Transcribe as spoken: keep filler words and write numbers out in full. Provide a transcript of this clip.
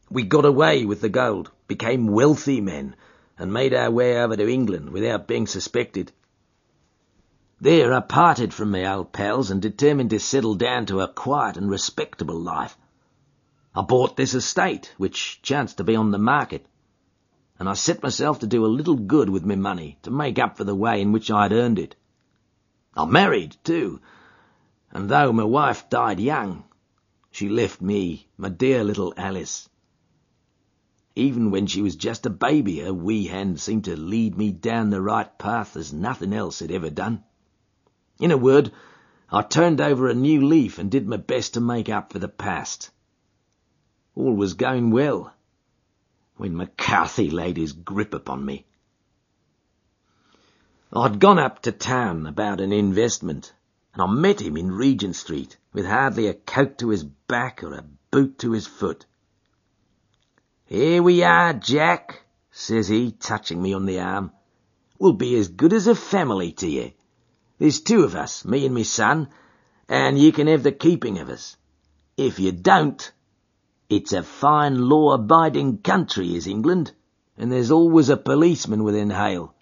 We got away with the gold, became wealthy men, and made our way over to England without being suspected. There I parted from my old pals and determined to settle down to a quiet and respectable life. I bought this estate, which chanced to be on the market, and I set myself to do a little good with my money to make up for the way in which I had earned it. I married, too, and though my wife died young, she left me my dear little Alice. Even when she was just a baby, her wee hand seemed to lead me down the right path as nothing else had ever done. In a word, I turned over a new leaf and did my best to make up for the past. All was going well when McCarthy laid his grip upon me. I'd gone up to town about an investment, and I met him in Regent Street with hardly a coat to his back or a boot to his foot. "Here we are, Jack," says he, touching me on the arm. "We'll be as good as a family to you. There's two of us, me and me son, and you can have the keeping of us. If you don't, it's a fine law-abiding country is England, and there's always a policeman within hail.